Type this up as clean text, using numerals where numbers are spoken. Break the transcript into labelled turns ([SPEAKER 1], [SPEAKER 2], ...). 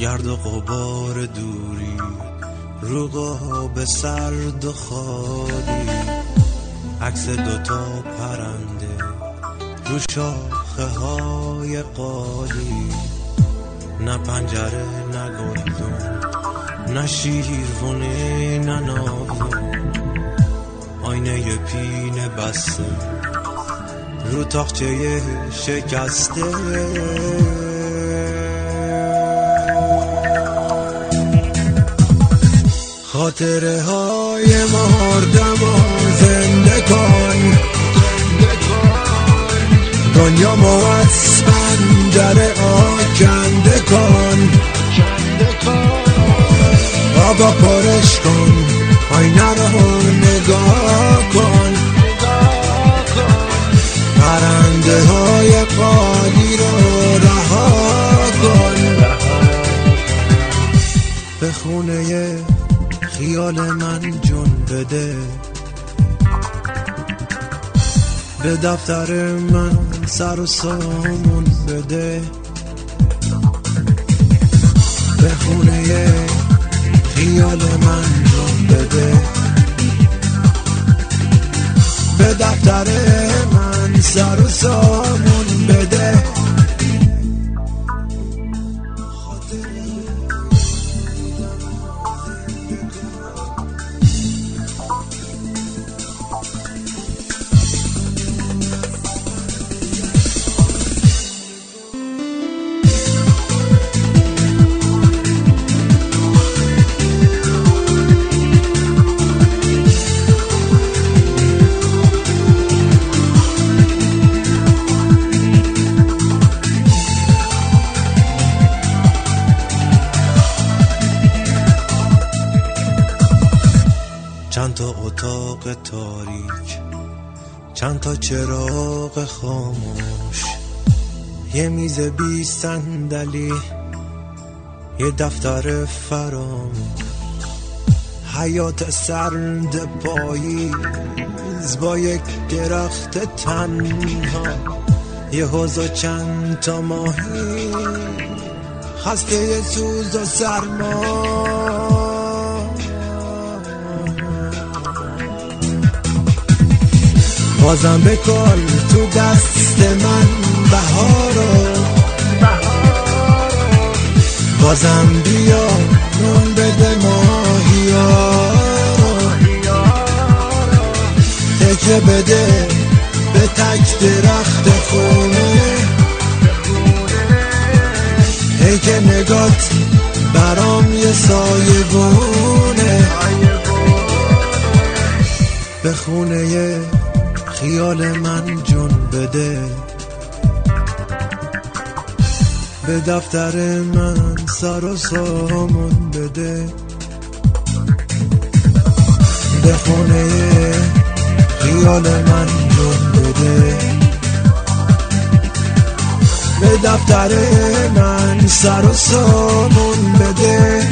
[SPEAKER 1] گرد و غبار دوری رو قاب سرد و خالی، عکس دوتا پرنده رو شاخه های قالی، نه پنجره نه گلدون نه شیروونه نه ناودون، آینه پینه بسته رو تاقچه شکسته، خاطره های مردم و زنده کن، دنیا مو از پنجره آکنده کن، آبا پرش کن، آینه رو نگاه کن، پرنده های قالی رو رها کن، به خونه خیال من جون بده، به دفتر من سر و سامون بده، به خونه خیال من جون بده، به دفتر من سر و سامون بده. چند تا اتاق تاریک، چند تا چراغ خاموش، یه میز بی صندلی، یه دفتر فراموش، حیات سرد پاییز با یک درخت تنها، یه حوض و چند تا ماهی، خسته سوز و سرما، بازم بکن تو دست من بهارو، بازم بیا نون بده ماهیارو، تکه بده به تک درخت خونه، ای که نگات برام یه سایه گونه، به خونه خیال من جون بده، به دفتر من سر و سامون بده، به خونه خیال من جون بده، به دفتر من سر و سامون بده.